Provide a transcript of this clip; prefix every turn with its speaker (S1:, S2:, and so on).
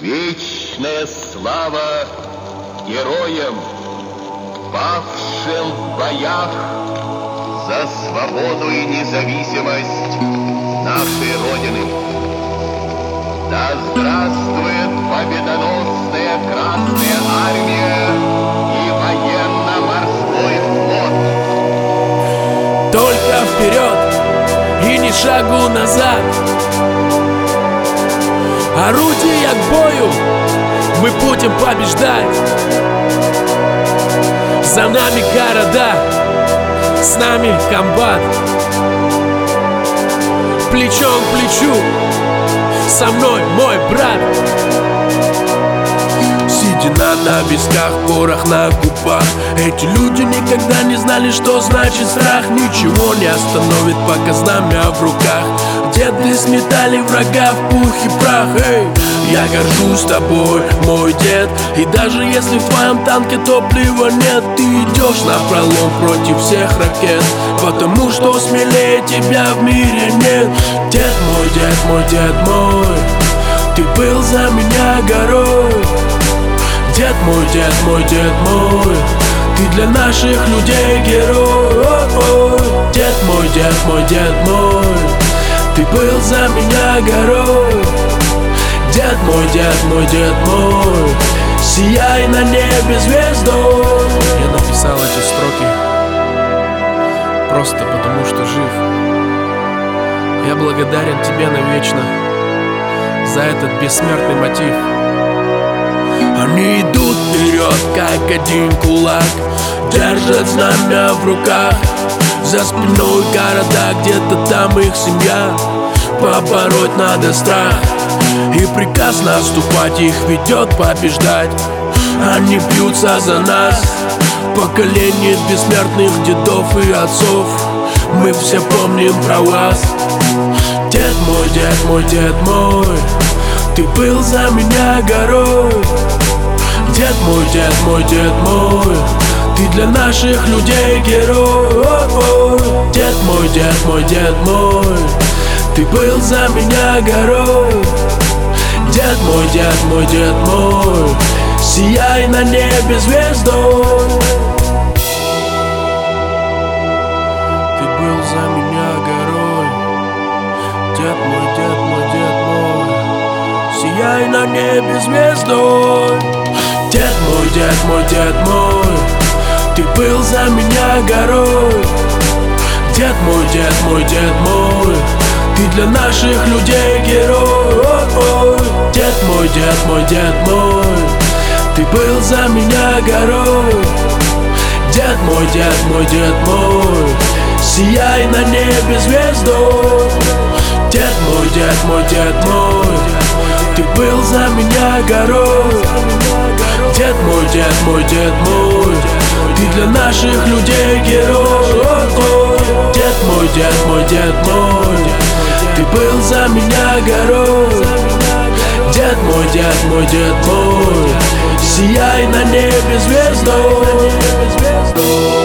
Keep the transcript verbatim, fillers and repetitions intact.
S1: Вечная слава героям, павшим в боях за свободу и независимость нашей Родины. Да здравствует победоносная Красная Армия и военно-морской флот!
S2: Только вперед и ни шагу назад. Орудия к бою, мы будем побеждать. За нами города, с нами комбат. Плечом к плечу, со мной мой брат. Сидя на навесках, порох на губах, эти люди никогда не знали, что значит страх. Ничего не остановит, пока знамя в руках. Деды сметали врага в пух и прах. Эй, я горжусь тобой, мой дед. И даже если в твоем танке топлива нет, ты идешь напролом против всех ракет, потому что смелее тебя в мире нет. Дед мой, дед мой, дед мой, ты был за меня горой. Дед мой, дед мой, дед мой, ты для наших людей герой. Дед мой, дед мой, дед мой, ты был за меня горой. Дед мой, дед мой, дед мой, сияй на небе звездой. Я написал эти строки просто потому, что жив. Я благодарен тебе навечно за этот бессмертный мотив. Они идут вперед, как один кулак, держат знамя в руках. За спиной города, где-то там их семья. Побороть надо страх, и приказ наступать их ведет побеждать. Они бьются за нас, поколение бессмертных дедов и отцов. Мы все помним про вас. Дед мой, дед мой, дед мой, ты был за меня горой. Дед мой, дед мой, дед мой, ты для наших людей герой. Дед мой, дед мой, дед мой, ты был за меня горой. Дед мой, дед мой, дед мой, сияй на небе звездой. Ты был за меня горой. Дед мой, дед мой, дед мой, сияй на небе звездой. Дед мой, дед мой, дед мой, ты был за меня горой. Дед мой, дед мой, дед мой, ты для наших людей герой. Дед мой, дед мой, дед мой, ты был за меня горой. Дед мой, дед мой, дед мой, сияй на небе звездой. Дед мой, дед мой, дед мой, ты был за меня горой. Дед мой, дед мой, дед мой, ты для наших людей герой. Дед мой, дед мой, дед мой, ты был за меня горой. Дед мой, дед мой, дед мой, сияй на небе звездой.